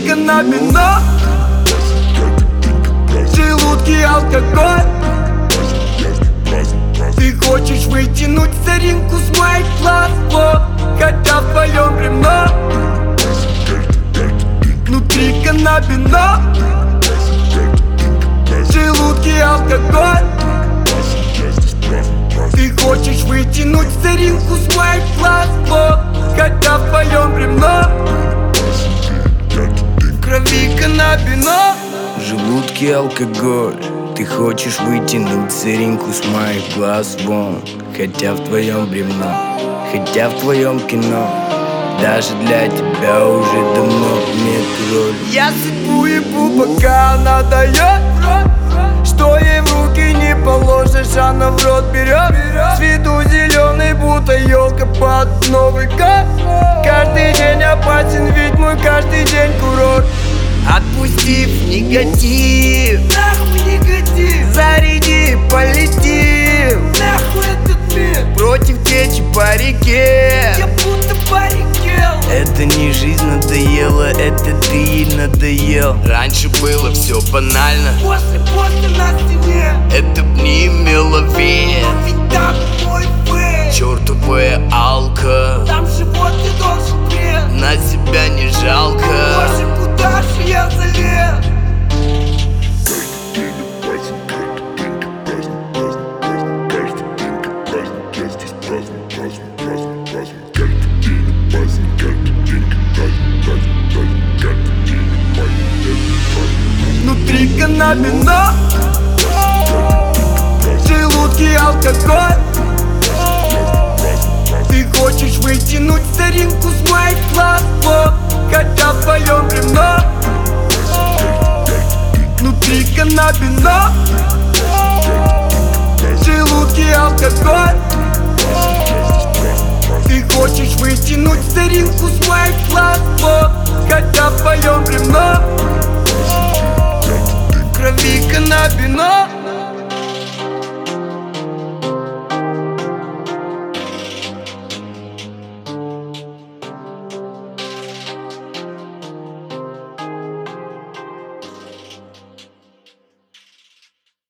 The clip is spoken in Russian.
Внутри каннабино, в желудке алкоголь. Ты хочешь вытянуть соринку с моих глаз, хотя в твоем бревно. Внутри каннабино, в желудке алкоголь. Ты хочешь вытянуть соринку с моих глаз, хотя в твоем бревно. В крови каннабино, В желудке алкоголь. Ты хочешь вытянуть сыринку с моих глаз вон, хотя в твоем бревно, хотя в твоем кино. Даже для тебя уже давно нет роли. я судьбу ебу, пока она дает, что ей в руки не положишь, она в рот берет. С виду зеленый, будто елка под Новый год. Каждый день опасен, ведь мой каждый день курорт. Отпустив негатив, нахуй негатив, заряди, полетим, нахуй этот мир. Против течи по реке, я будто по реке. Это не жизнь надоела, это ты ей надоел. Раньше было все банально, После на стене, это б не имело вес. ведь там мой фейс. Чертовая алка, Там живот ты должен пресс. на себя не жалко. Боже, куда же я залез? Внутри каннабино, в желудке алкоголь. Ты хочешь вытянуть соринку с моих глаз, хотя в твоем бревно. Внутри каннабино, в желудке алкоголь. Ты хочешь вытянуть соринку с моих глаз, хотя в твоем бревно. В крови каннабино.